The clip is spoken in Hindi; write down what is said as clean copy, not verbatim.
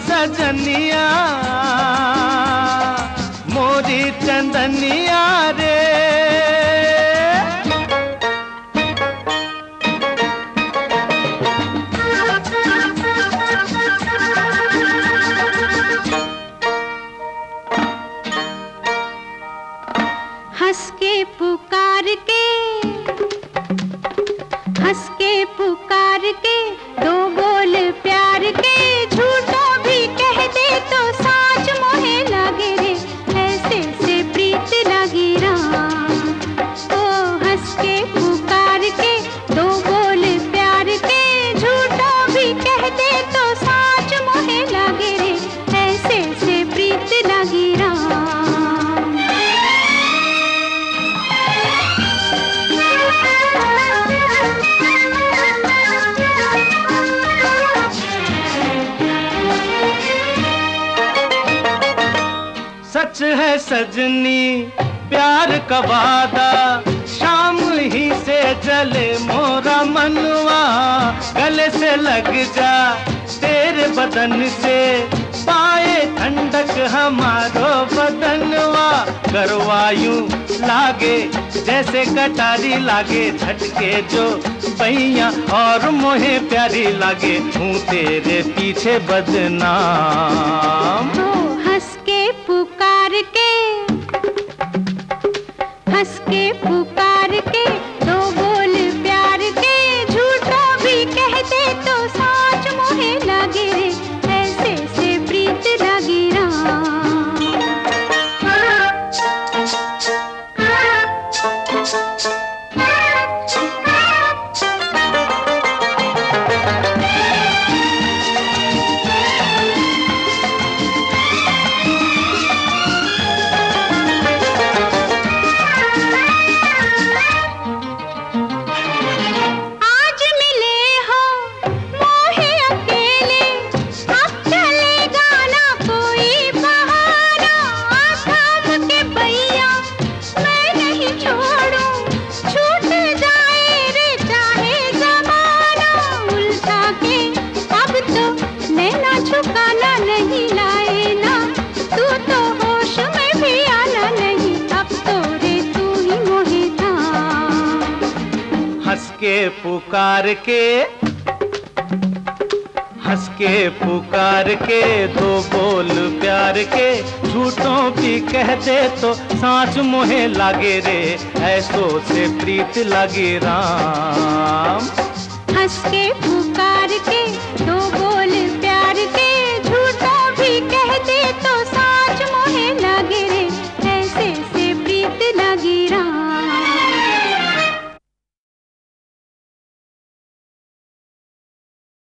सजनिया मोरी चंदनिया रे। हंस के पुकार के, हंस के पुकार के, दो बोल प्यार के, झूठों भी कह दे तो साच मोहे लागे रे, ऐसे से प्रीत लागी राम। ओ हंस के पुकार के, दो बोल प्यार के, झूठों भी कह दे तो साच मोहे लागे रे, ऐसे से प्रीत लागी राम। सच है सजनी प्यार का वादा, शाम ही से जले मोरा मनवा, गले से लग जा तेरे बदन से, पाए ठंडक हमारो बदनवा। करवायूं लागे जैसे कटारी लागे, झटके जो पैया और मोहे प्यारी लागे, हूँ तेरे पीछे बदनाम। हंस के पुकार के, हंस के पुकार के, दो बोल प्यार के, झूठों भी कह दे तो साच मोहे लागे रे, ऐसे से प्रीत लागी राम। झुकाना नहीं लाए ना, तू तो होश में भी आना नहीं, अब तो रे तू ही मोहे था। हंस के पुकार के, हंस के पुकार के, दो बोल प्यार के, झूठों भी कह दे तो सांच मोहे लागे रे, ऐसो से प्रीत लागे राम। हंस के पुकार